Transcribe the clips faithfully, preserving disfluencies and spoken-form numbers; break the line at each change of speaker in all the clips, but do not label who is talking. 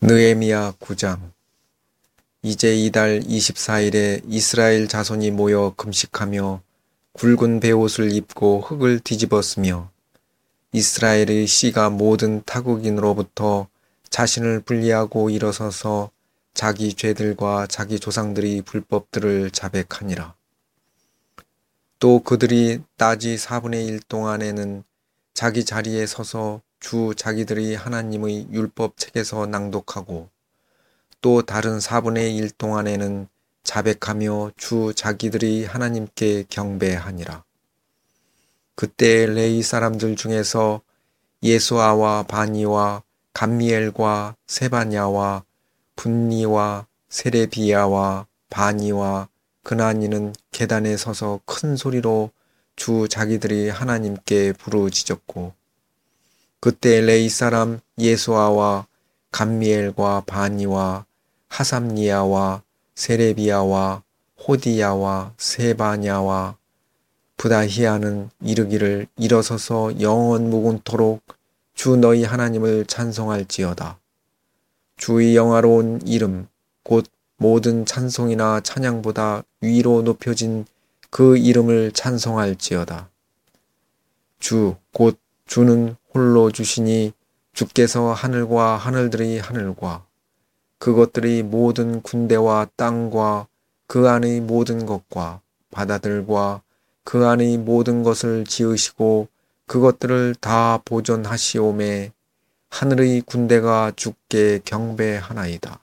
느헤미야 구 장. 이제 이달 이십사일에 이스라엘 자손이 모여 금식하며 굵은 베옷을 입고 흙을 뒤집었으며 이스라엘의 씨가 모든 타국인으로부터 자신을 분리하고 일어서서 자기 죄들과 자기 조상들의 불법들을 자백하니라. 또 그들이 낮이 사분의 일 동안에는 자기 자리에 서서 주 자기들의 하나님의 율법 책에서 낭독하고 또 다른 사분의 일 동안에는 자백하며 주 자기들의 하나님께 경배하니라. 그때 레위 사람들 중에서 예수아와 바니와 감미엘과 세바냐와 분니와 세레비야와 바니와 그나니는 계단에 서서 큰 소리로 주 자기들이 하나님께 부르짖었고, 그때 레위 사람 예수아와 감미엘과 바니와 하삼니야와 세레비야와 호디야와 세바냐와 부다히야는 이르기를 일어서서 영원 무궁토록 주 너희 하나님을 찬송할지어다. 주의 영화로운 이름 곧 모든 찬송이나 찬양보다 위로 높여진 그 이름을 찬송할지어다. 주 곧 주는 홀로 주시니 주께서 하늘과 하늘들의 하늘과 그것들의 모든 군대와 땅과 그 안의 모든 것과 바다들과 그 안의 모든 것을 지으시고 그것들을 다 보존하시오매 하늘의 군대가 주께 경배하나이다.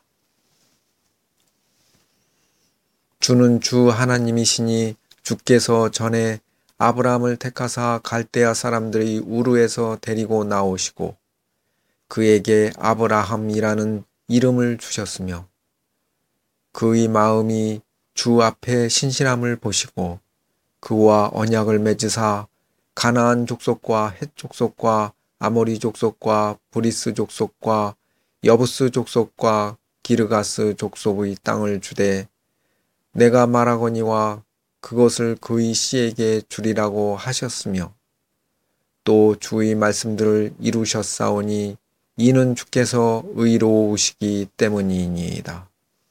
주는 주 하나님이시니 주께서 전에 아브라함을 택하사 갈대아 사람들의 우르에서 데리고 나오시고 그에게 아브라함이라는 이름을 주셨으며 그의 마음이 주 앞에 신실함을 보시고 그와 언약을 맺으사 가나안 족속과 헷 족속과 아모리 족속과 브리스 족속과 여부스 족속과 기르가스 족속의 땅을 주되 내가 말하거니와 그것을 그의 씨에게 주리라고 하셨으며 또 주의 말씀들을 이루셨사오니 이는 주께서 의로우시기 때문이니이다.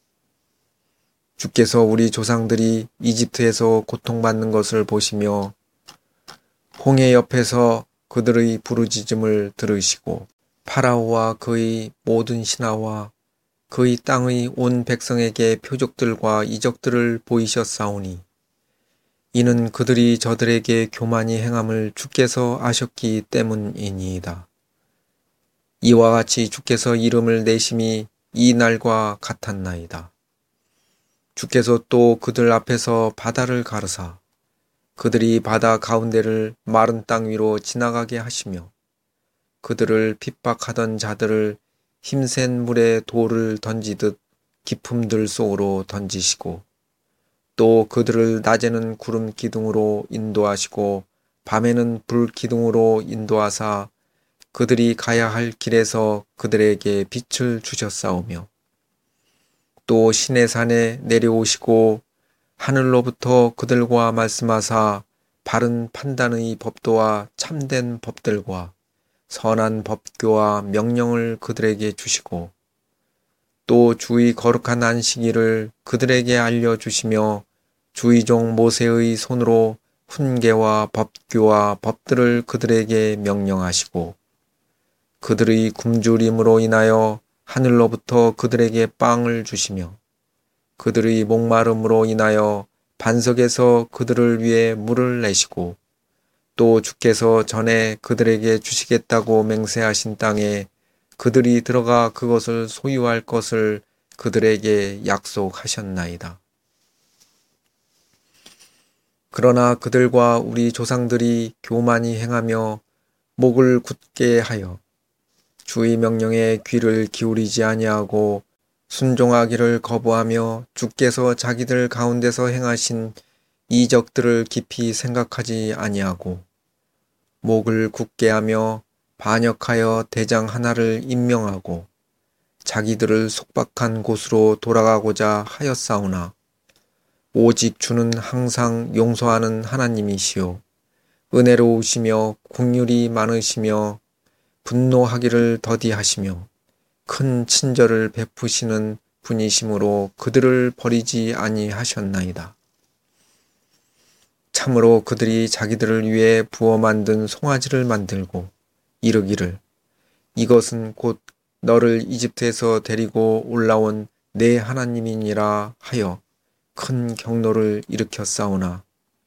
주께서 우리 조상들이 이집트에서 고통받는 것을 보시며 홍해 옆에서 그들의 부르짖음을 들으시고 파라오와 그의 모든 신하와 그의 땅의 온 백성에게 표적들과 이적들을 보이셨사오니 이는 그들이 저들에게 교만히 행함을 주께서 아셨기 때문이니이다. 이와 같이 주께서 이름을 내심이 이 날과 같았나이다. 주께서 또 그들 앞에서 바다를 가르사 그들이 바다 가운데를 마른 땅 위로 지나가게 하시며 그들을 핍박하던 자들을 힘센 물에 돌을 던지듯 깊음들 속으로 던지시고 또 그들을 낮에는 구름 기둥으로 인도하시고 밤에는 불 기둥으로 인도하사 그들이 가야 할 길에서 그들에게 빛을 주셨사오며 또 시내산에 내려오시고 하늘로부터 그들과 말씀하사 바른 판단의 법도와 참된 법들과 선한 법교와 명령을 그들에게 주시고 또 주의 거룩한 안식일을 그들에게 알려주시며 주의 종 모세의 손으로 훈계와 법규와 법들을 그들에게 명령하시고 그들의 굶주림으로 인하여 하늘로부터 그들에게 빵을 주시며 그들의 목마름으로 인하여 반석에서 그들을 위해 물을 내시고 또 주께서 전에 그들에게 주시겠다고 맹세하신 땅에 그들이 들어가 그것을 소유할 것을 그들에게 약속하셨나이다. 그러나 그들과 우리 조상들이 교만히 행하며 목을 굳게 하여 주의 명령에 귀를 기울이지 아니하고 순종하기를 거부하며 주께서 자기들 가운데서 행하신 이적들을 깊이 생각하지 아니하고 목을 굳게 하며 반역하여 대장 하나를 임명하고 자기들을 속박한 곳으로 돌아가고자 하였사오나 오직 주는 항상 용서하는 하나님이시요 은혜로우시며 긍휼이 많으시며 분노하기를 더디하시며 큰 친절을 베푸시는 분이심으로 그들을 버리지 아니하셨나이다. 참으로 그들이 자기들을 위해 부어 만든 송아지를 만들고 이르기를 이것은 곧 너를 이집트에서 데리고 올라온 내 하나님이니라 하여 큰 경노를 일으켰사오나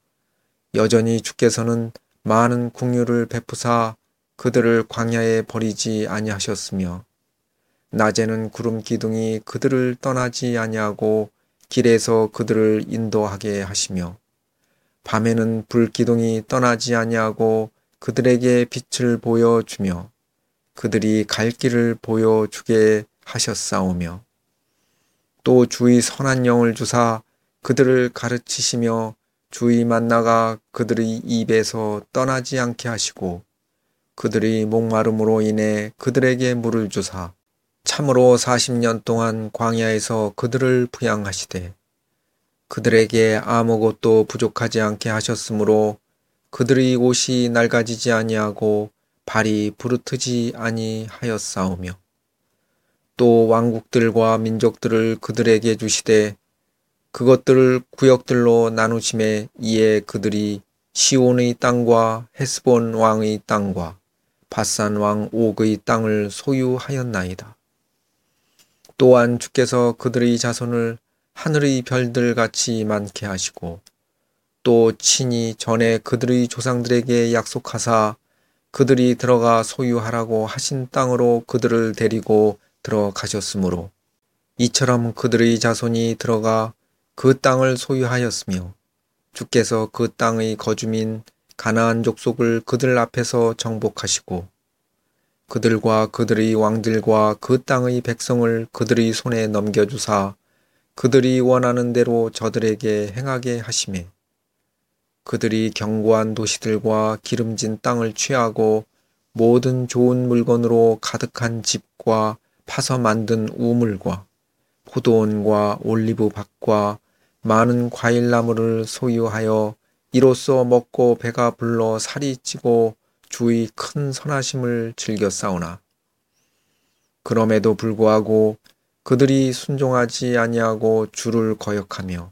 여전히 주께서는 많은 긍휼을 베푸사 그들을 광야에 버리지 아니하셨으며 낮에는 구름 기둥이 그들을 떠나지 아니하고 길에서 그들을 인도하게 하시며 밤에는 불 기둥이 떠나지 아니하고 그들에게 빛을 보여주며 그들이 갈 길을 보여주게 하셨사오며 또 주의 선한 영을 주사 그들을 가르치시며 주의 만나가 그들의 입에서 떠나지 않게 하시고 그들의 목마름으로 인해 그들에게 물을 주사 참으로 사십 년 동안 광야에서 그들을 부양하시되 그들에게 아무것도 부족하지 않게 하셨으므로 그들의 옷이 낡아지지 아니하고 발이 부르트지 아니하였사오며 또 왕국들과 민족들을 그들에게 주시되 그것들을 구역들로 나누심에 이에 그들이 시온의 땅과 헤스본 왕의 땅과 바산 왕 옥의 땅을 소유하였나이다. 또한 주께서 그들의 자손을 하늘의 별들같이 많게 하시고 또 친히 전에 그들의 조상들에게 약속하사 그들이 들어가 소유하라고 하신 땅으로 그들을 데리고 들어가셨으므로 이처럼 그들의 자손이 들어가 그 땅을 소유하였으며 주께서 그 땅의 거주민 가나안 족속을 그들 앞에서 정복하시고 그들과 그들의 왕들과 그 땅의 백성을 그들의 손에 넘겨주사 그들이 원하는 대로 저들에게 행하게 하시매 그들이 견고한 도시들과 기름진 땅을 취하고 모든 좋은 물건으로 가득한 집과 파서 만든 우물과 포도원과 올리브 밭과 많은 과일나무를 소유하여 이로써 먹고 배가 불러 살이 찌고 주의 큰 선하심을 즐겨 싸우나 그럼에도 불구하고 그들이 순종하지 아니하고 주를 거역하며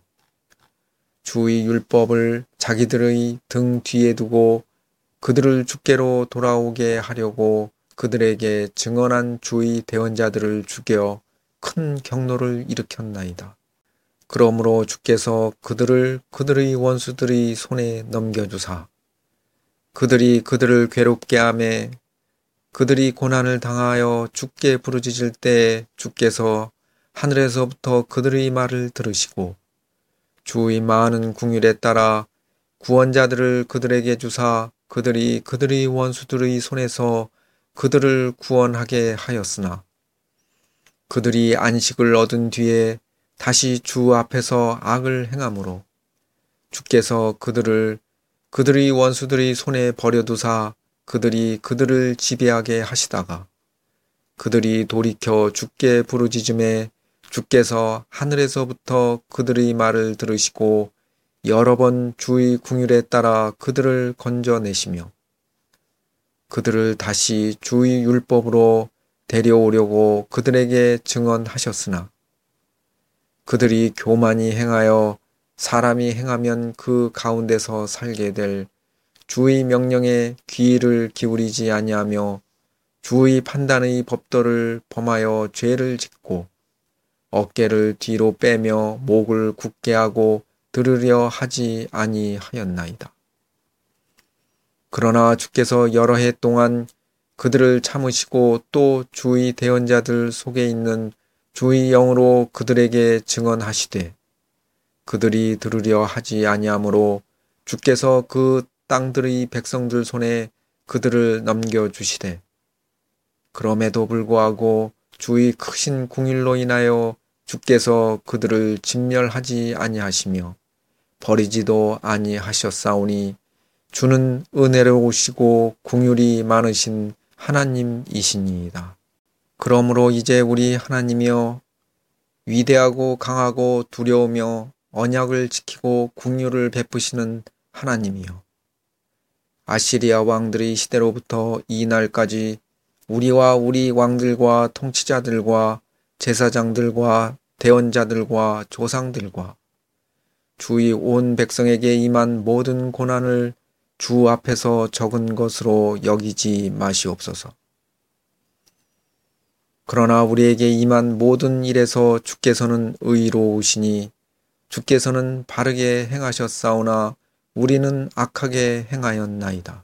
주의 율법을 자기들의 등 뒤에 두고 그들을 주께로 돌아오게 하려고 그들에게 증언한 주의 대언자들을 죽여 큰 경노를 일으켰나이다. 그러므로 주께서 그들을 그들의 원수들의 손에 넘겨주사 그들이 그들을 괴롭게 하매 그들이 고난을 당하여 주께 부르짖을 때 주께서 하늘에서부터 그들의 말을 들으시고 주의 많은 긍휼에 따라 구원자들을 그들에게 주사 그들이 그들의 원수들의 손에서 그들을 구원하게 하였으나 그들이 안식을 얻은 뒤에 다시 주 앞에서 악을 행함으로 주께서 그들을 그들의 원수들의 손에 버려두사 그들이 그들을 지배하게 하시다가 그들이 돌이켜 주께 부르짖음에 주께서 하늘에서부터 그들의 말을 들으시고 여러 번 주의 긍휼에 따라 그들을 건져내시며 그들을 다시 주의 율법으로 데려오려고 그들에게 증언하셨으나 그들이 교만히 행하여 사람이 행하면 그 가운데서 살게 될 주의 명령에 귀를 기울이지 아니하며 주의 판단의 법도를 범하여 죄를 짓고 어깨를 뒤로 빼며 목을 굳게 하고 들으려 하지 아니하였나이다. 그러나 주께서 여러 해 동안 그들을 참으시고 또 주의 대언자들 속에 있는 주의 영으로 그들에게 증언하시되 그들이 들으려 하지 아니하므로 주께서 그 땅들의 백성들 손에 그들을 넘겨주시되 그럼에도 불구하고 주의 크신 긍휼로 인하여 주께서 그들을 진멸하지 아니하시며 버리지도 아니하셨사오니 주는 은혜로우시고 긍휼이 많으신 하나님이시니이다. 그러므로 이제 우리 하나님이여 위대하고 강하고 두려우며 언약을 지키고 긍휼을 베푸시는 하나님이여 아시리아 왕들의 시대로부터 이 날까지 우리와 우리 왕들과 통치자들과 제사장들과 대언자들과 조상들과 주의 온 백성에게 임한 모든 고난을 주 앞에서 적은 것으로 여기지 마시옵소서. 그러나 우리에게 임한 모든 일에서 주께서는 의로우시니 주께서는 바르게 행하셨사오나 우리는 악하게 행하였나이다.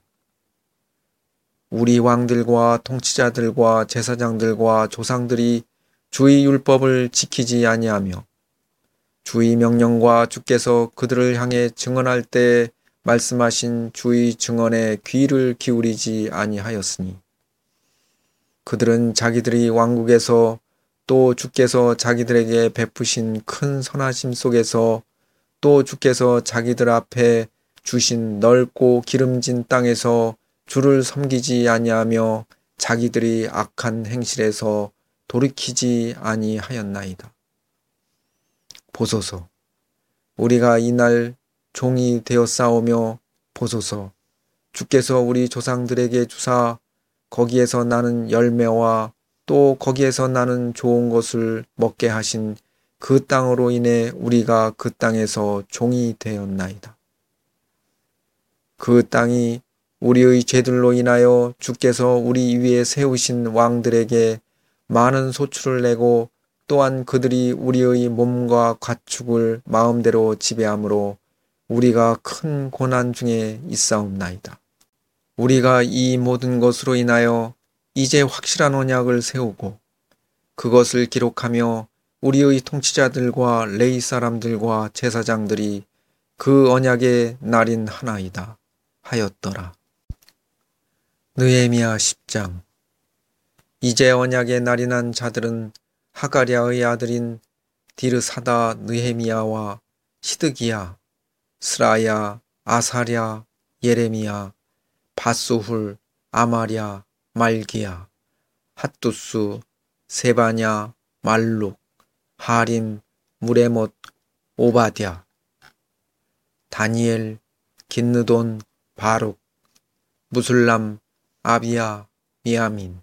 우리 왕들과 통치자들과 제사장들과 조상들이 주의 율법을 지키지 아니하며 주의 명령과 주께서 그들을 향해 증언할 때 말씀하신 주의 증언에 귀를 기울이지 아니하였으니 그들은 자기들이 왕국에서 또 주께서 자기들에게 베푸신 큰 선하심 속에서 또 주께서 자기들 앞에 주신 넓고 기름진 땅에서 주를 섬기지 아니하며 자기들이 악한 행실에서 돌이키지 아니하였나이다. 보소서, 우리가 이날 종이 되었사오며 보소서, 주께서 우리 조상들에게 주사 거기에서 나는 열매와 또 거기에서 나는 좋은 것을 먹게 하신 그 땅으로 인해 우리가 그 땅에서 종이 되었나이다. 그 땅이 우리의 죄들로 인하여 주께서 우리 위에 세우신 왕들에게 많은 소출을 내고 또한 그들이 우리의 몸과 가축을 마음대로 지배하므로 우리가 큰 고난 중에 있사옵나이다. 우리가 이 모든 것으로 인하여 이제 확실한 언약을 세우고 그것을 기록하며 우리의 통치자들과 레위 사람들과 제사장들이 그 언약의 날인 하나이다 하였더라. 느헤미야 십 장. 이제 언약의 날이 난 자들은 하가랴의 아들인 디르사다 느헤미야와 시드기야, 스라야, 아사랴, 예레미야, 바수훌, 아마랴, 말기야, 핫두스, 세바냐, 말룩, 하림, 무레못, 오바댜, 다니엘, 긴느돈, 바룩, 무술람, 아비야, 미야민,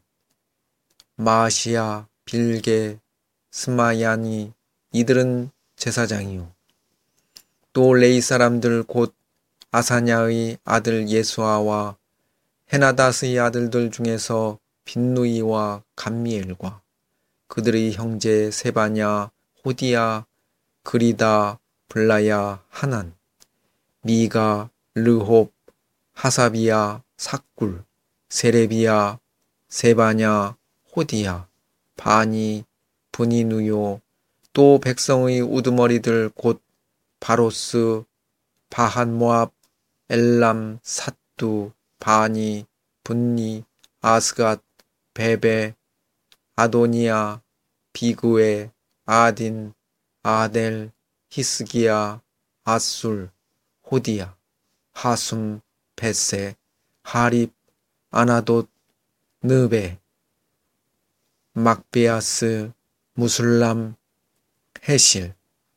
마아시야, 빌게, 스마야니 이들은 제사장이요. 또 레위 사람들 곧 아사냐의 아들 예수아와 헤나닷의 아들들 중에서 빈누이와 감미엘과 그들의 형제 세바냐, 호디야, 그리다, 블라야, 하난, 미가, 르홉, 하사비야, 삭굴, 세레비야, 세바냐, 호디야, 바니, 브니누요, 또 백성의 우두머리들 곧 바로스, 바한모압, 엘람, 삿두, 바니, 분니, 아스갓, 베베, 아도니아, 비그웨, 아딘, 아델, 히스기야, 아술, 호디야, 하숨, 베세, 하립, 아나돗, 느베, 막베아스, 무술람, 헤실,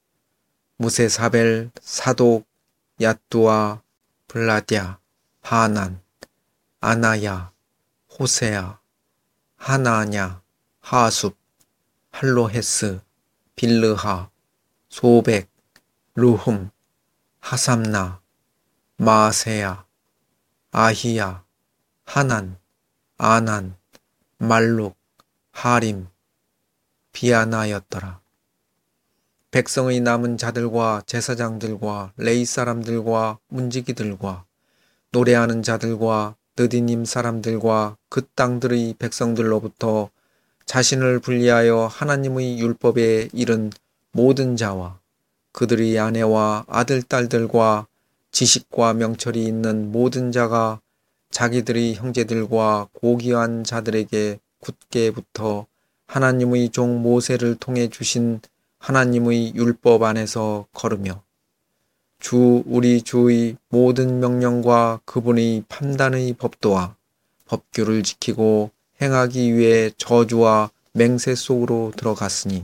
무세사벨, 사독, 야뚜아, 블라랴, 하난, 아나야, 호세야, 하나냐, 하숲, 할로헤스, 빌르하, 소백, 루흠, 하삼나, 마세야, 아히야, 하난, 아난, 말룩, 하림, 비아나였더라. 백성의 남은 자들과 제사장들과 레위 사람들과 문지기들과 노래하는 자들과 느디님 사람들과 그 땅들의 백성들로부터 자신을 분리하여 하나님의 율법에 이른 모든 자와 그들의 아내와 아들, 딸들과 지식과 명철이 있는 모든 자가 자기들의 형제들과 고귀한 자들에게 굳게 붙어 하나님의 종 모세를 통해 주신 하나님의 율법 안에서 걸으며 주 우리 주의 모든 명령과 그분의 판단의 법도와 법규를 지키고 행하기 위해 저주와 맹세 속으로 들어갔으니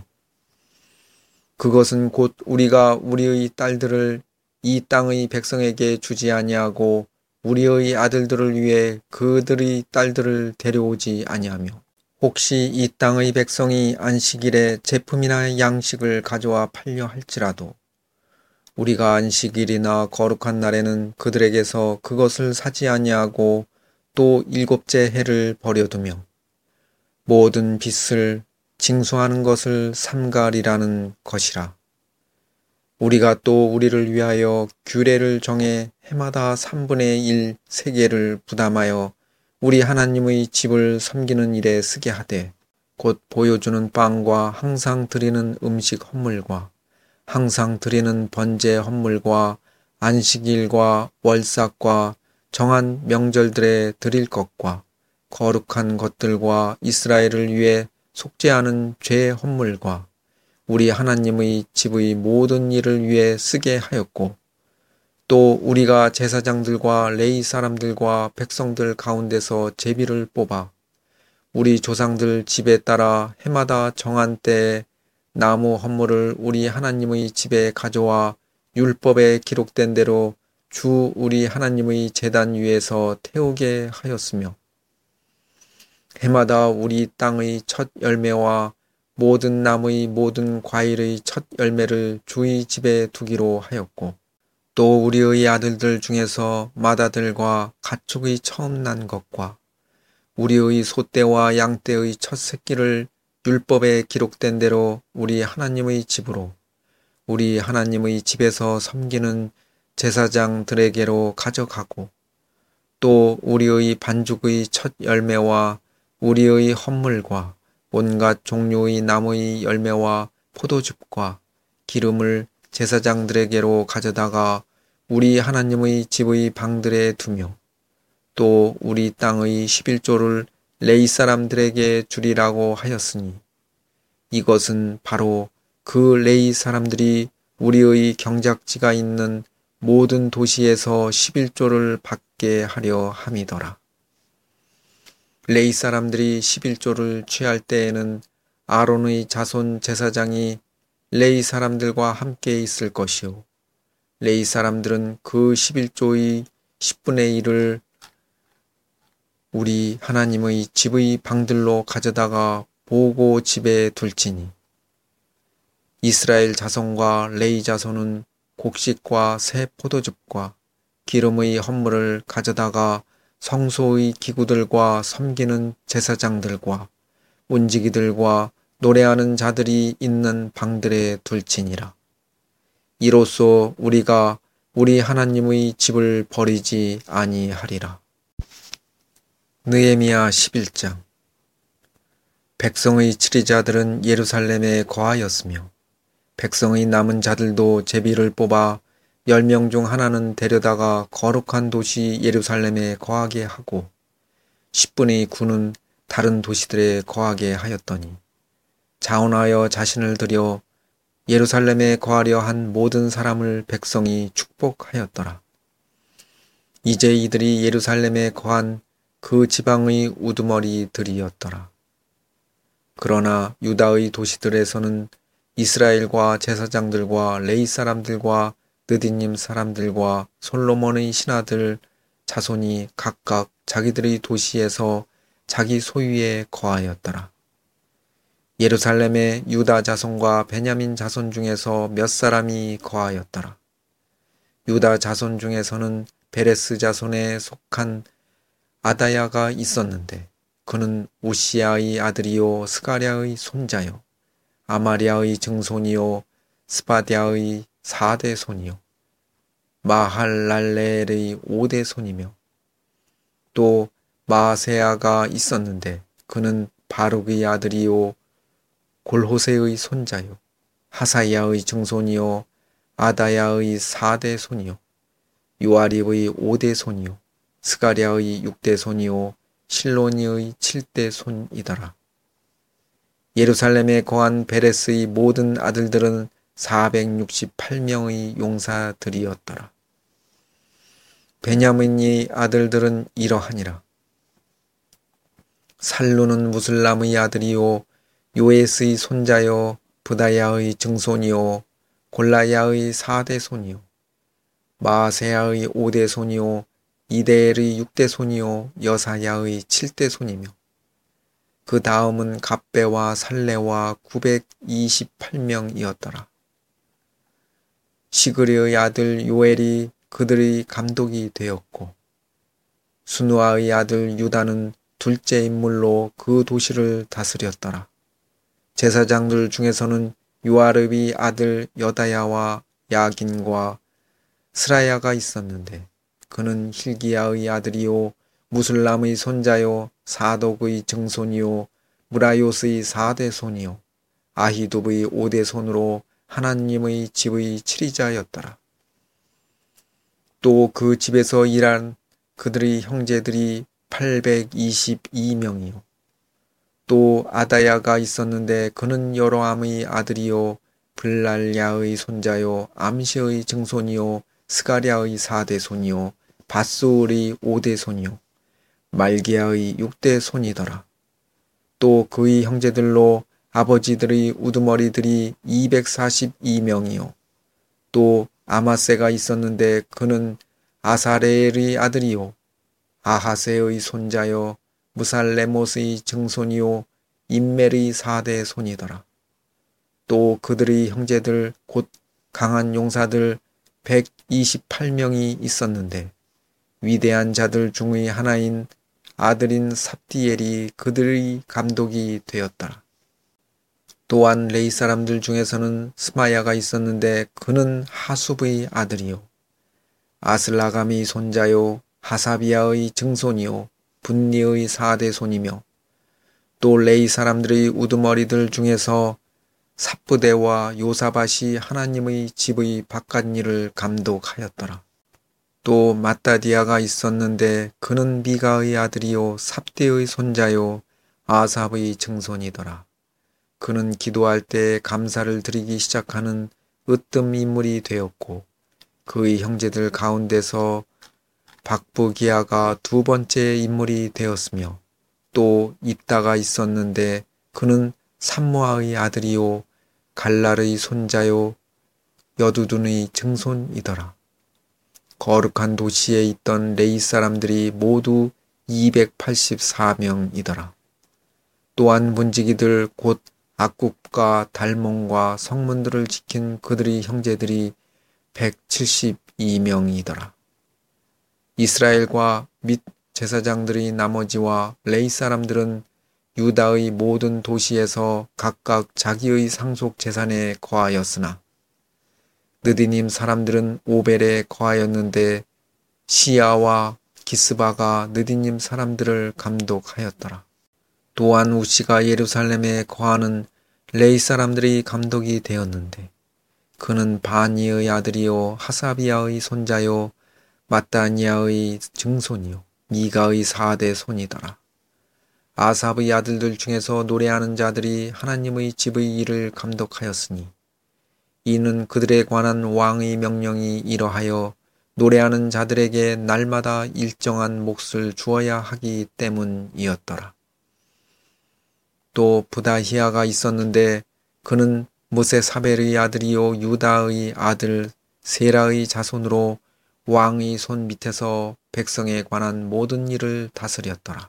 그것은 곧 우리가 우리의 딸들을 이 땅의 백성에게 주지 아니하고 우리의 아들들을 위해 그들의 딸들을 데려오지 아니하며 혹시 이 땅의 백성이 안식일에 제품이나 양식을 가져와 팔려 할지라도 우리가 안식일이나 거룩한 날에는 그들에게서 그것을 사지 아니하고 또 일곱째 해를 버려두며 모든 빚을 징수하는 것을 삼가리라는 것이라. 우리가 또 우리를 위하여 규례를 정해 해마다 삼분의 일 세계를 부담하여 우리 하나님의 집을 섬기는 일에 쓰게 하되 곧 보여주는 빵과 항상 드리는 음식 헌물과 항상 드리는 번제 헌물과 안식일과 월삭과 정한 명절들에 드릴 것과 거룩한 것들과 이스라엘을 위해 속죄하는 죄 헌물과 우리 하나님의 집의 모든 일을 위해 쓰게 하였고 또 우리가 제사장들과 레위 사람들과 백성들 가운데서 제비를 뽑아 우리 조상들 집에 따라 해마다 정한 때에 나무 헌물을 우리 하나님의 집에 가져와 율법에 기록된 대로 주 우리 하나님의 제단 위에서 태우게 하였으며 해마다 우리 땅의 첫 열매와 모든 나무의 모든 과일의 첫 열매를 주의 집에 두기로 하였고 또 우리의 아들들 중에서 맏아들과 가축의 처음 난 것과 우리의 소떼와 양떼의 첫 새끼를 율법에 기록된 대로 우리 하나님의 집으로 우리 하나님의 집에서 섬기는 제사장들에게로 가져가고 또 우리의 반죽의 첫 열매와 우리의 헌물과 온갖 종류의 나무의 열매와 포도즙과 기름을 제사장들에게로 가져다가 우리 하나님의 집의 방들에 두며 또 우리 땅의 십일조를 레위 사람들에게 주리라고 하였으니 이것은 바로 그 레위 사람들이 우리의 경작지가 있는 모든 도시에서 십일조를 받게 하려 함이더라. 레위 사람들이 십일조를 취할 때에는 아론의 자손 제사장이 레위 사람들과 함께 있을 것이요 레위 사람들은 그 십일조의 십분의 일을 우리 하나님의 집의 방들로 가져다가 보고 집에 둘지니 이스라엘 자손과 레위 자손은 곡식과 새 포도즙과 기름의 헌물을 가져다가 성소의 기구들과 섬기는 제사장들과 문지기들과 노래하는 자들이 있는 방들에 둘지니라. 이로써 우리가 우리 하나님의 집을 버리지 아니하리라. 느헤미야 십일장. 백성의 치리자들은 예루살렘에 거하였으며 백성의 남은 자들도 제비를 뽑아 열 명 중 하나는 데려다가 거룩한 도시 예루살렘에 거하게 하고 십분의 구는 다른 도시들에 거하게 하였더니 자원하여 자신을 들여 예루살렘에 거하려 한 모든 사람을 백성이 축복하였더라. 이제 이들이 예루살렘에 거한 그 지방의 우두머리들이었더라. 그러나 유다의 도시들에서는 이스라엘과 제사장들과 레위 사람들과 느디님 사람들과 솔로몬의 신하들 자손이 각각 자기들의 도시에서 자기 소유에 거하였더라. 예루살렘에 유다 자손과 베냐민 자손 중에서 몇 사람이 거하였더라. 유다 자손 중에서는 베레스 자손에 속한 아다야가 있었는데 그는 우시야의 아들이요 스가랴의 손자요 아마랴의 증손이요 스바랴의 사대 손이요 마할랄렐의 오대 손이며 또 마세야가 있었는데 그는 바룩의 아들이요 골호세의 손자요 하사야의 증손이요 아다야의 사대 손이요 요아립의 오대 손이요 스가랴의 육대 손이요 실로니의 칠대 손이더라. 예루살렘에 거한 베레스의 모든 아들들은 사백육십팔 명의 용사들이었더라. 베냐민의 아들들은 이러하니라. 살루는 무슬람의 아들이요 요에스의 손자요 부다야의 증손이요 골라야의 사대 손이요 마세야의 오대 손이요 이데엘의 육대 손이요 여사야의 칠대 손이며 그 다음은 갑배와 살레와 구백이십팔 명이었더라. 시그리의 아들 요엘이 그들의 감독이 되었고 수누아의 아들 유다는 둘째 인물로 그 도시를 다스렸더라. 제사장들 중에서는 요아릅의 아들 여다야와 야긴과 스라야가 있었는데 그는 힐기야의 아들이요 무술람의 손자요 사독의 증손이요 무라요스의 사대 손이요 아히둡의 오대 손으로 하나님의 집의 칠이자였더라. 또 그 집에서 일한 그들의 형제들이 팔백이십이 명이요 또 아다야가 있었는데 그는 여로함의 아들이요 블랄야의 손자요 암시의 증손이요 스가랴의 사대 손이요 밧수울의 오대 손이요 말기야의 육대 손이더라. 또 그의 형제들로 아버지들의 우두머리들이 이백사십이 명이요 또 아마세가 있었는데 그는 아사레엘의 아들이요 아하세의 손자요 무살레못의 증손이요 임멜의 사대 손이더라. 또 그들의 형제들 곧 강한 용사들 백이십팔 명이 있었는데 위대한 자들 중의 하나인 아들인 삽디엘이 그들의 감독이 되었더라. 또한 레위 사람들 중에서는 스마야가 있었는데 그는 하숲의 아들이요 아슬라감의 손자요 하사비아의 증손이요 분니의 사대 손이며 또 레위 사람들의 우두머리들 중에서 삽부대와 요사밭이 하나님의 집의 바깥일을 감독하였더라. 또 마따디아가 있었는데 그는 미가의 아들이요 삽대의 손자요 아삽의 증손이더라. 그는 기도할 때 감사를 드리기 시작하는 으뜸 인물이 되었고 그의 형제들 가운데서 박부기야가 두 번째 인물이 되었으며 또 입다가 있었는데 그는 삼무아의 아들이요 갈랄의 손자요 여두둔의 증손이더라. 거룩한 도시에 있던 레위 사람들이 모두 이백팔십사 명이더라. 또한 문지기들 곧 악굽과 달몬과 성문들을 지킨 그들의 형제들이 백칠십이 명이더라. 이스라엘과 및 제사장들의 나머지와 레위 사람들은 유다의 모든 도시에서 각각 자기의 상속 재산에 거하였으나 느디님 사람들은 오벨에 거하였는데 시야와 기스바가 느디님 사람들을 감독하였더라. 또한 우시가 예루살렘에 거하는 레위 사람들의 감독이 되었는데 그는 바니의 아들이요 하사비아의 손자요 마따니아의 증손이요 미가의 사대 손이더라. 아삽의 아들들 중에서 노래하는 자들이 하나님의 집의 일을 감독하였으니 이는 그들에 관한 왕의 명령이 이러하여 노래하는 자들에게 날마다 일정한 몫을 주어야 하기 때문이었더라. 또 부다히아가 있었는데 그는 무세사벨의 아들이요 유다의 아들 세라의 자손으로 왕의 손 밑에서 백성에 관한 모든 일을 다스렸더라.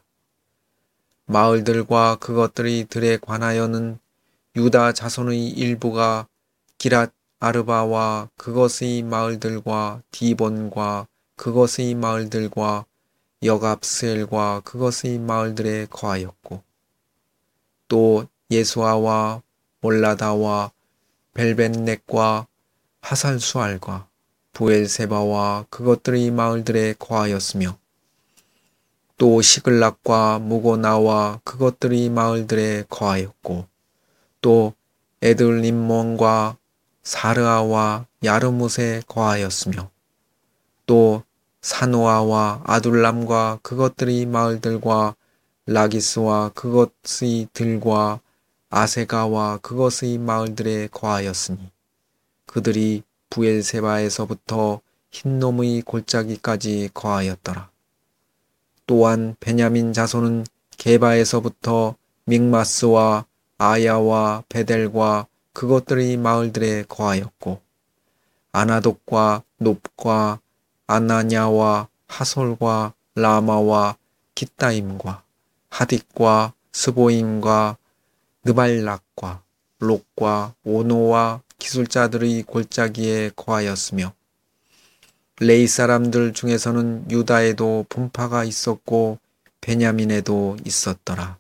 마을들과 그것들의 들에 관하여는 유다 자손의 일부가 기랏 아르바와 그것의 마을들과 디본과 그것의 마을들과 여갑스엘과 그것의 마을들에 거하였고 또 예수아와 몰라다와 벨벳넥과 하살수알과 부엘세바와 그것들의 마을들에 거하였으며 또 시글락과 무고나와 그것들의 마을들에 거하였고 또 에들림몬과 사르아와 야르뭇에 거하였으며 또 사노아와 아둘람과 그것들의 마을들과 라기스와 그것의 들과 아세가와 그것의 마을들에 거하였으니 그들이 부엘세바에서부터 흰놈의 골짜기까지 거하였더라. 또한 베냐민 자손은 게바에서부터 믹마스와 아야와 베델과 그것들의 마을들에 거하였고 아나독과 높과 아나냐와 하솔과 라마와 기타임과 하딕과 스보임과 느발락과 록과 오노와 기술자들의 골짜기에 거하였으며 레이 사람들 중에서는 유다에도 분파가 있었고 베냐민에도 있었더라.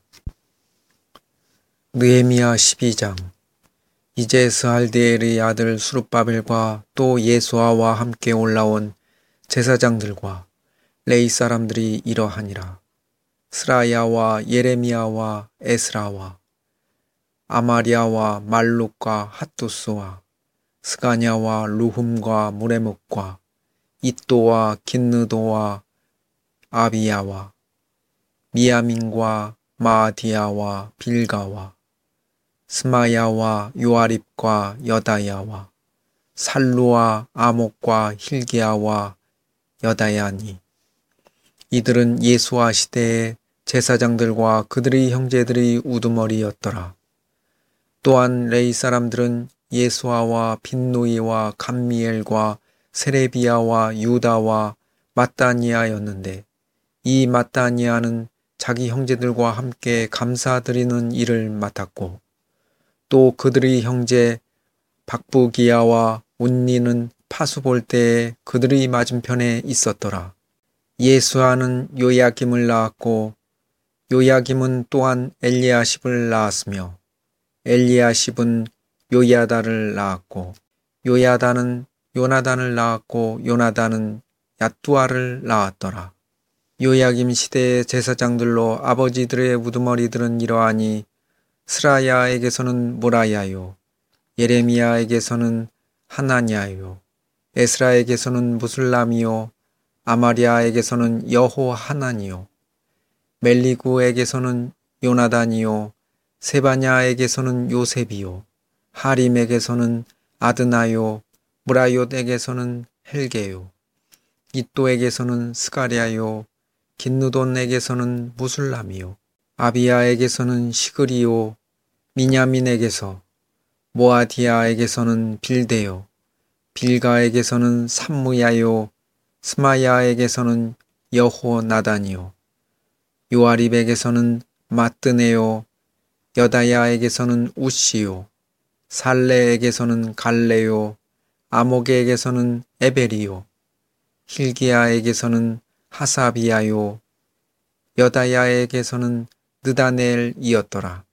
느헤미야 십이 장. 이제 스알디엘의 아들 수룹바벨과 또 예수아와 함께 올라온 제사장들과 레이 사람들이 이러하니라. 스라야와 예레미야와 에스라와 아마리아와 말룩과 핫두스와 스가냐와 루훔과 무레묵과 이또와 긴느도와 아비야와 미야민과 마아디야와 빌가와 스마야와 요아립과 여다야와 살루와 아목과 힐기야와 여다야니 이들은 예수아 시대의 제사장들과 그들의 형제들의 우두머리였더라. 또한 레이 사람들은 예수아와 빈누이와 감미엘과 세레비야와 유다와 마따니아였는데 이 마따니아는 자기 형제들과 함께 감사드리는 일을 맡았고 또 그들의 형제 박부기야와 운니는 파수 볼 때에 그들의 맞은편에 있었더라. 예수아는 요야김을 낳았고 요야김은 또한 엘리야십을 낳았으며 엘리야십은 요야다를 낳았고 요야다는 요나단을 낳았고 요나단은 얏두아를 낳았더라. 요야김 시대의 제사장들로 아버지들의 우두머리들은 이러하니 스라야에게서는 무라야요 예레미야에게서는 하나냐요 에스라에게서는 무술람이요 아마리아에게서는 여호하나니요 멜리구에게서는 요나단이요 세바냐에게서는 요셉이요 하림에게서는 아드나요 무라요에게서는 헬게요 이또에게서는 스가랴요 긴누돈에게서는 무술람이요 아비야에게서는 시그리요 미냐민에게서 모아디아에게서는 빌데요 빌가에게서는 삼무야요 스마야에게서는 여호나단이요 요아립에게서는 마뜨네요 여다야에게서는 우시요 살레에게서는 갈레요 아목에게서는 에벨이요 힐기야에게서는 하사비야요 여다야에게서는 느다넬이었더라.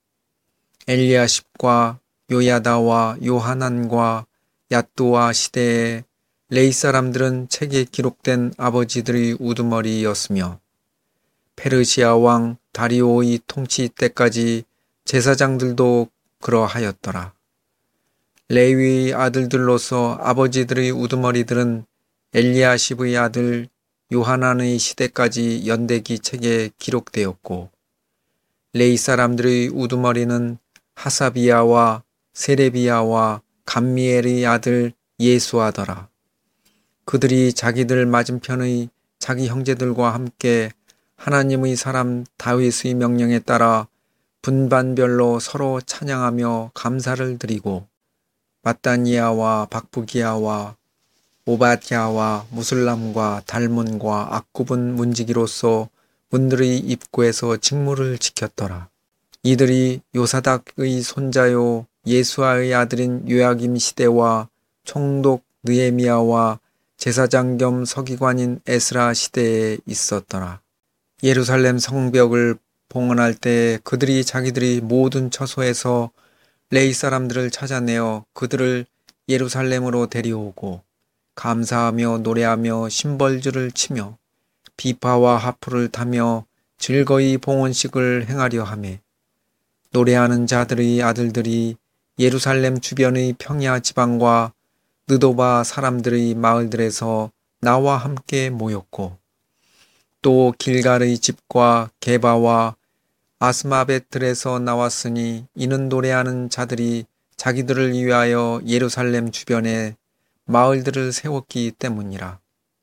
엘리야십과 요야다와 요하난과 얏두아 시대에 레이 사람들은 책에 기록된 아버지들의 우두머리였으며 페르시아 왕 다리오의 통치 때까지 제사장들도 그러하였더라. 레위의 아들들로서 아버지들의 우두머리들은 엘리야십의 아들 요하난의 시대까지 연대기 책에 기록되었고 레이 사람들의 우두머리는 하사비야와 세레비야와 감미엘의 아들 예수아더라. 그들이 자기들 맞은편의 자기 형제들과 함께 하나님의 사람 다윗의 명령에 따라 분반별로 서로 찬양하며 감사를 드리고 마따니아와 박부기야와 오바댜와 무술람과 달문과 악굽은 문지기로서 문들의 입구에서 직무를 지켰더라. 이들이 요사닥의 손자요 예수아의 아들인 요야김 시대와 총독 느헤미야와 제사장 겸 서기관인 에스라 시대에 있었더라. 예루살렘 성벽을 봉헌할 때 그들이 자기들이 모든 처소에서 레이 사람들을 찾아내어 그들을 예루살렘으로 데려오고 감사하며 노래하며 심벌주를 치며 비파와 하프를 타며 즐거이 봉헌식을 행하려 하매 노래하는 자들의 아들들이 예루살렘 주변의 평야 지방과 느도바 사람들의 마을들에서 나와 함께 모였고 또 길갈의 집과 게바와 아스마벳들에서 나왔으니 이는 노래하는 자들이 자기들을 위하여 예루살렘 주변에 마을들을 세웠기 때문이라.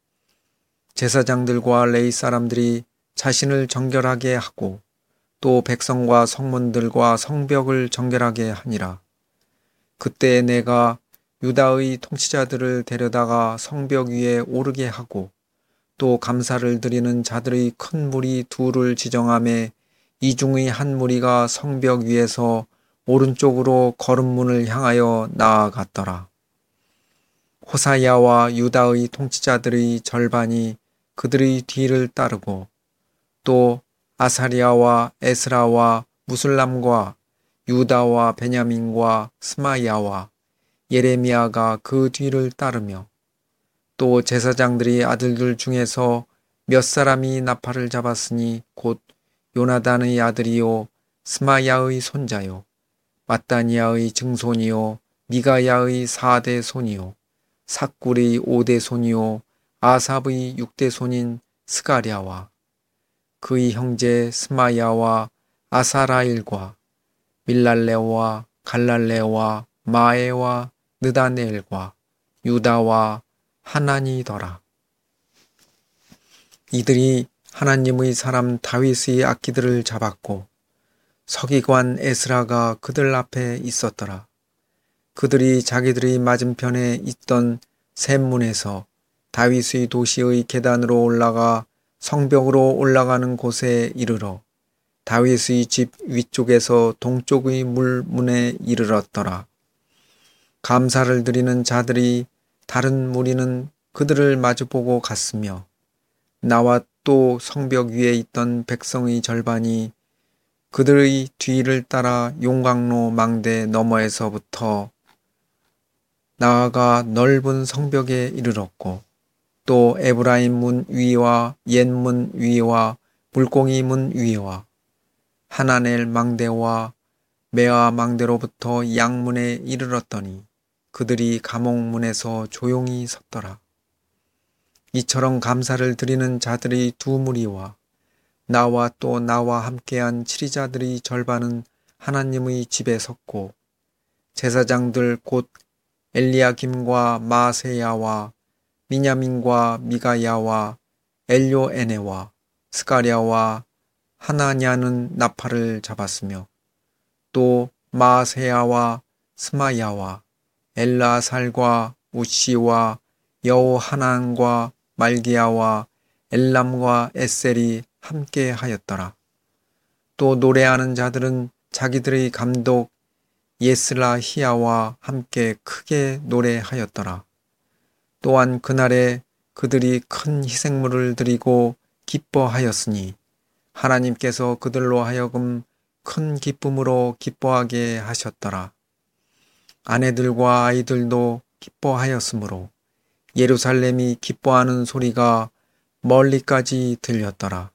제사장들과 레위 사람들이 자신을 정결하게 하고 또 백성과 성문들과 성벽을 정결하게 하니라. 그때 내가 유다의 통치자들을 데려다가 성벽 위에 오르게 하고 또 감사를 드리는 자들의 큰 무리 둘을 지정하매 이 중의 한 무리가 성벽 위에서 오른쪽으로 거름문을 향하여 나아갔더라. 호사야와 유다의 통치자들의 절반이 그들의 뒤를 따르고 또 아사리아와 에스라와 무술람과 유다와 베냐민과 스마야와 예레미야가 그 뒤를 따르며 또 제사장들이 아들들 중에서 몇 사람이 나팔을 잡았으니 곧 요나단의 아들이요 스마야의 손자요 마따니아의 증손이요 미가야의 사대 손이요 삭굴의 오대 손이요 아삽의 육대 손인 스가랴와 그의 형제 스마야와 아사라일과 밀랄레와 갈랄레와 마에와 느다넬과 유다와 하나니더라. 이들이 하나님의 사람 다윗의 악기들을 잡았고 서기관 에스라가 그들 앞에 있었더라. 그들이 자기들의 맞은편에 있던 샘문에서 다윗의 도시의 계단으로 올라가 성벽으로 올라가는 곳에 이르러 다윗의 집 위쪽에서 동쪽의 물문에 이르렀더라. 감사를 드리는 자들이 다른 무리는 그들을 마주보고 갔으며 나와 또 성벽 위에 있던 백성의 절반이 그들의 뒤를 따라 용광로 망대 너머에서부터 나아가 넓은 성벽에 이르렀고 또 에브라임 문 위와 옛문 위와 물공이 문 위와 하나넬 망대와 메아 망대로부터 양문에 이르렀더니 그들이 감옥문에서 조용히 섰더라. 이처럼 감사를 드리는 자들의 두 무리와 나와 또 나와 함께한 치리자들의 절반은 하나님의 집에 섰고 제사장들 곧 엘리야김과 마세야와 미냐민과 미가야와 엘요에네와 스가랴와 하나냐는 나팔을 잡았으며 또 마세야와 스마야와 엘라살과 우시와 여호하난과 말기야와 엘람과 에셀이 함께 하였더라. 또 노래하는 자들은 자기들의 감독 예슬라히야와 함께 크게 노래하였더라. 또한 그날에 그들이 큰 희생물을 드리고 기뻐하였으니 하나님께서 그들로 하여금 큰 기쁨으로 기뻐하게 하셨더라. 아내들과 아이들도 기뻐하였으므로 예루살렘이 기뻐하는 소리가 멀리까지 들렸더라.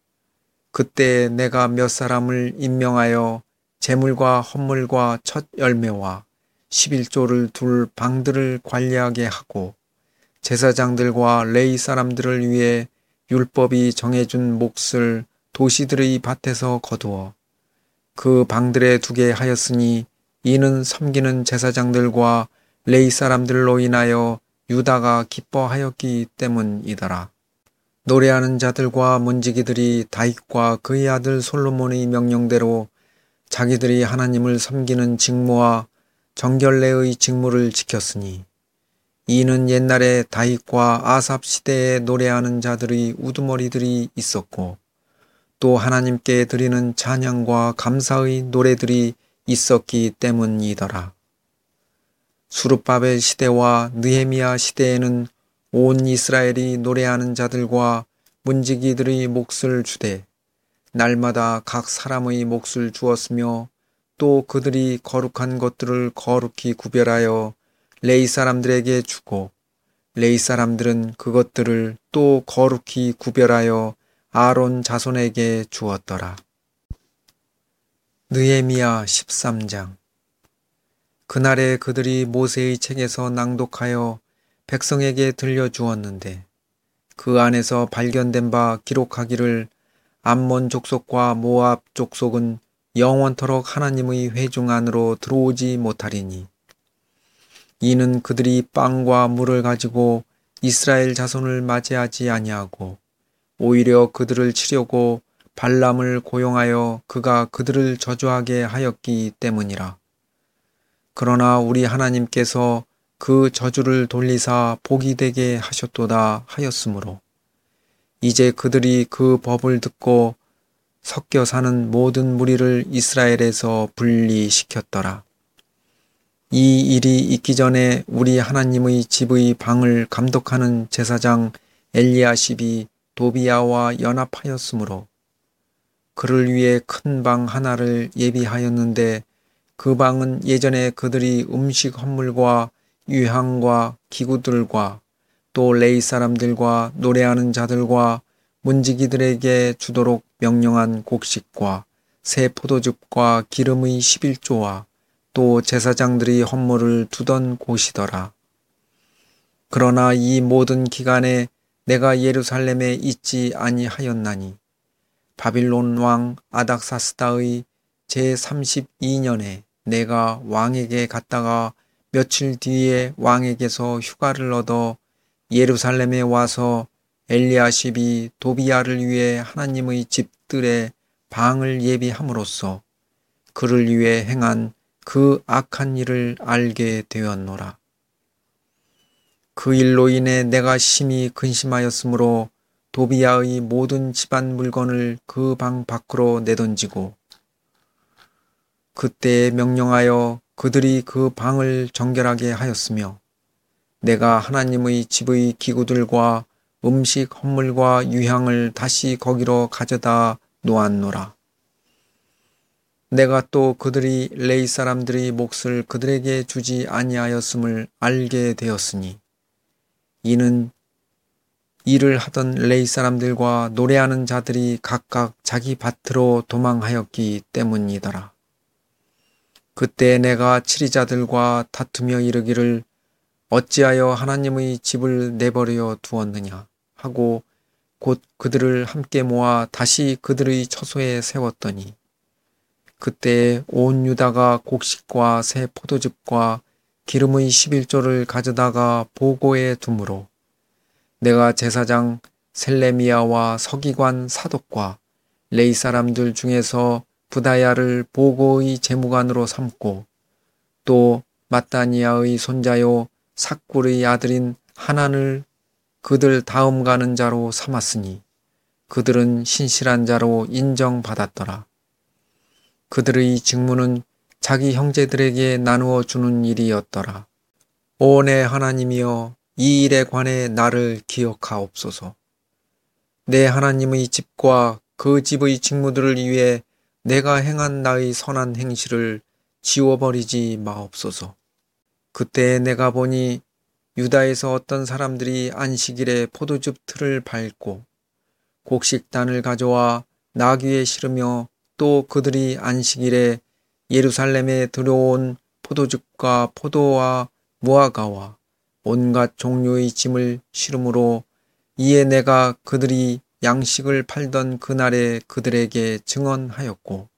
그때 내가 몇 사람을 임명하여 제물과 헌물과 첫 열매와 십일조를 둘 방들을 관리하게 하고 제사장들과 레위 사람들을 위해 율법이 정해준 몫을 도시들의 밭에서 거두어 그 방들에 두게 하였으니 이는 섬기는 제사장들과 레위 사람들로 인하여 유다가 기뻐하였기 때문이더라. 노래하는 자들과 문지기들이 다윗과 그의 아들 솔로몬의 명령대로 자기들이 하나님을 섬기는 직무와 정결례의 직무를 지켰으니 이는 옛날에 다윗과 아삽 시대에 노래하는 자들의 우두머리들이 있었고 또 하나님께 드리는 찬양과 감사의 노래들이 있었기 때문이더라. 수르바벨 시대와 느헤미야 시대에는 온 이스라엘이 노래하는 자들과 문지기들의 몫을 주되 날마다 각 사람의 몫을 주었으며 또 그들이 거룩한 것들을 거룩히 구별하여 레위 사람들에게 주고 레위 사람들은 그것들을 또 거룩히 구별하여 아론 자손에게 주었더라. 느헤미야 십삼 장. 그날에 그들이 모세의 책에서 낭독하여 백성에게 들려주었는데 그 안에서 발견된 바 기록하기를 암몬 족속과 모압 족속은 영원토록 하나님의 회중 안으로 들어오지 못하리니 이는 그들이 빵과 물을 가지고 이스라엘 자손을 맞이하지 아니하고 오히려 그들을 치려고 발람을 고용하여 그가 그들을 저주하게 하였기 때문이라. 그러나 우리 하나님께서 그 저주를 돌리사 복이 되게 하셨도다 하였으므로 이제 그들이 그 법을 듣고 섞여 사는 모든 무리를 이스라엘에서 분리시켰더라. 이 일이 있기 전에 우리 하나님의 집의 방을 감독하는 제사장 엘리야십이 도비야와 연합하였으므로 그를 위해 큰 방 하나를 예비하였는데 그 방은 예전에 그들이 음식 헌물과 유향과 기구들과 또 레위 사람들과 노래하는 자들과 문지기들에게 주도록 명령한 곡식과 새 포도즙과 기름의 십일조와 또 제사장들이 헌물을 두던 곳이더라. 그러나 이 모든 기간에 내가 예루살렘에 있지 아니하였나니 바빌론 왕 아닥사스다의 제삼십이 년에 내가 왕에게 갔다가 며칠 뒤에 왕에게서 휴가를 얻어 예루살렘에 와서 엘리야십이 도비야를 위해 하나님의 집들의 방을 예비함으로써 그를 위해 행한 그 악한 일을 알게 되었노라. 그 일로 인해 내가 심히 근심하였으므로 도비야의 모든 집안 물건을 그 방 밖으로 내던지고 그때에 명령하여 그들이 그 방을 정결하게 하였으며 내가 하나님의 집의 기구들과 음식 헌물과 유향을 다시 거기로 가져다 놓았노라. 내가 또 그들이 레위 사람들의 몫을 그들에게 주지 아니하였음을 알게 되었으니 이는 일을 하던 레위 사람들과 노래하는 자들이 각각 자기 밭으로 도망하였기 때문이더라. 그때 내가 치리자들과 다투며 이르기를 어찌하여 하나님의 집을 내버려 두었느냐 하고 곧 그들을 함께 모아 다시 그들의 처소에 세웠더니 그때 온 유다가 곡식과 새 포도즙과 기름의 십일조를 가져다가 보고에 두므로 내가 제사장 셀레미야와 서기관 사독과 레위 사람들 중에서 부다야를 보고의 제무관으로 삼고 또 마따니아의 손자요 삭굴의 아들인 하난을 그들 다음 가는 자로 삼았으니 그들은 신실한 자로 인정받았더라. 그들의 직무는 자기 형제들에게 나누어 주는 일이었더라. 오 내 하나님이여 이 일에 관해 나를 기억하옵소서. 내 하나님의 집과 그 집의 직무들을 위해 내가 행한 나의 선한 행실을 지워버리지 마옵소서. 그때 내가 보니 유다에서 어떤 사람들이 안식일에 포도즙 틀을 밟고 곡식단을 가져와 나귀에 실으며 또 그들이 안식일에 예루살렘에 들어온 포도즙과 포도와 무화과와 온갖 종류의 짐을 실음으로 이에 내가 그들이 양식을 팔던 그날에 그들에게 증언하였고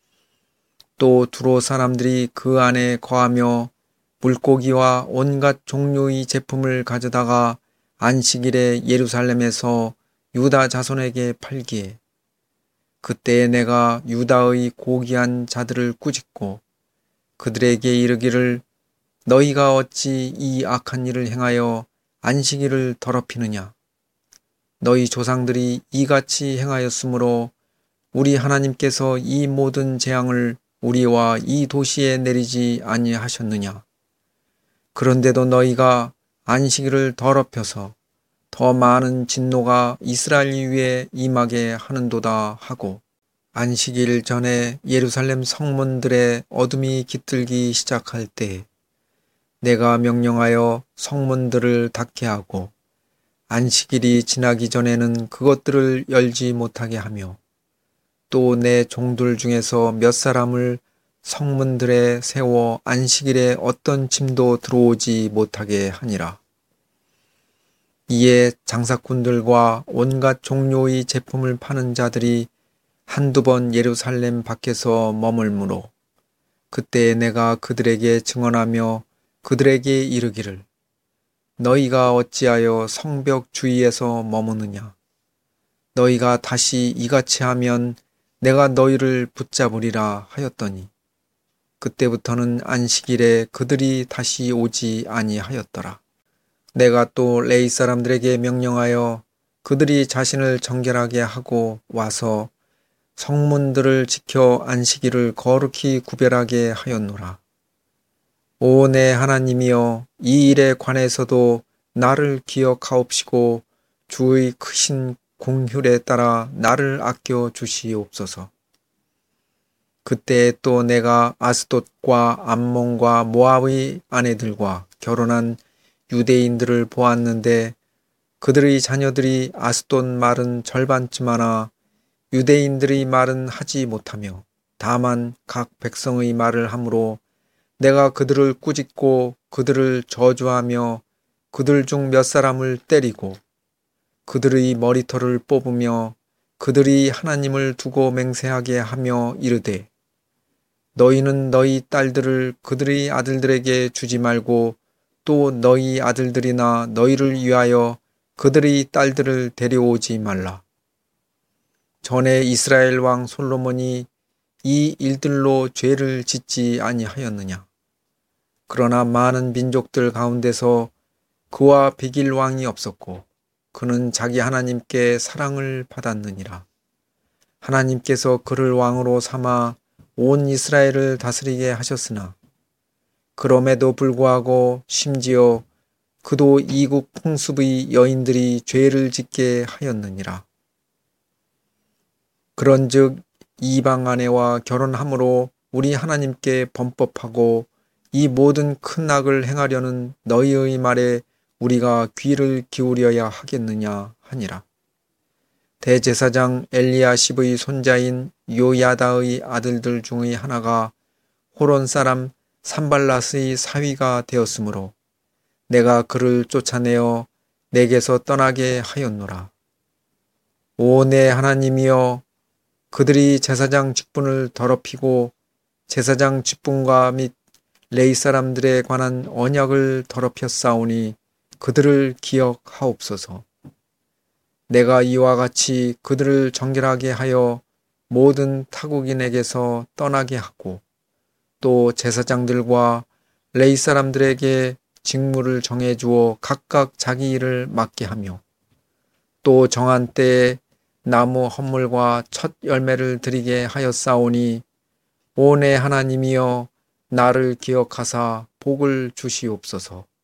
또 두로 사람들이 그 안에 거하며 물고기와 온갖 종류의 제품을 가져다가 안식일에 예루살렘에서 유다 자손에게 팔기에 그때에 내가 유다의 고귀한 자들을 꾸짖고 그들에게 이르기를 너희가 어찌 이 악한 일을 행하여 안식일을 더럽히느냐. 너희 조상들이 이같이 행하였으므로 우리 하나님께서 이 모든 재앙을 우리와 이 도시에 내리지 아니하셨느냐. 그런데도 너희가 안식일을 더럽혀서 더 많은 진노가 이스라엘 위에 임하게 하는도다 하고 안식일 전에 예루살렘 성문들의 어둠이 깃들기 시작할 때 내가 명령하여 성문들을 닫게 하고 안식일이 지나기 전에는 그것들을 열지 못하게 하며 또 내 종들 중에서 몇 사람을 성문들에 세워 안식일에 어떤 짐도 들어오지 못하게 하니라. 이에 장사꾼들과 온갖 종류의 제품을 파는 자들이 한두 번 예루살렘 밖에서 머물므로 그때 내가 그들에게 증언하며 그들에게 이르기를 너희가 어찌하여 성벽 주위에서 머무느냐. 너희가 다시 이같이 하면 내가 너희를 붙잡으리라 하였더니 그때부터는 안식일에 그들이 다시 오지 아니하였더라. 내가 또 레위 사람들에게 명령하여 그들이 자신을 정결하게 하고 와서 성문들을 지켜 안식일을 거룩히 구별하게 하였노라. 오 내 하나님이여, 이 일에 관해서도 나를 기억하옵시고 주의 크신 공휼에 따라 나를 아껴 주시옵소서. 그때 또 내가 아스돗과 암몬과 모압의 아내들과 결혼한 유대인들을 보았는데 그들의 자녀들이 아스돗 말은 절반쯤 하나 유대인들의 말은 하지 못하며 다만 각 백성의 말을 하므로 내가 그들을 꾸짖고 그들을 저주하며 그들 중 몇 사람을 때리고 그들의 머리털을 뽑으며 그들이 하나님을 두고 맹세하게 하며 이르되 너희는 너희 딸들을 그들의 아들들에게 주지 말고 또 너희 아들들이나 너희를 위하여 그들의 딸들을 데려오지 말라. 전에 이스라엘 왕 솔로몬이 이 일들로 죄를 짓지 아니하였느냐. 그러나 많은 민족들 가운데서 그와 비길 왕이 없었고 그는 자기 하나님께 사랑을 받았느니라. 하나님께서 그를 왕으로 삼아 온 이스라엘을 다스리게 하셨으나 그럼에도 불구하고 심지어 그도 이국 풍습의 여인들이 죄를 짓게 하였느니라. 그런즉 이방 아내와 결혼함으로 우리 하나님께 범법하고 이 모든 큰 악을 행하려는 너희의 말에 우리가 귀를 기울여야 하겠느냐 하니라. 대제사장 엘리야십의 손자인 요야다의 아들들 중의 하나가 호론 사람 산발랏의 사위가 되었으므로 내가 그를 쫓아내어 내게서 떠나게 하였노라. 오 내 하나님이여, 그들이 제사장 직분을 더럽히고 제사장 직분과 및 레위 사람들에 관한 언약을 더럽혔사오니 그들을 기억하옵소서. 내가 이와 같이 그들을 정결하게 하여 모든 타국인에게서 떠나게 하고 또 제사장들과 레위 사람들에게 직무를 정해주어 각각 자기 일을 맡게 하며 또 정한 때에 나무 헌물과 첫 열매를 드리게 하였사오니 오 내 하나님이여, 나를 기억하사 복을 주시옵소서.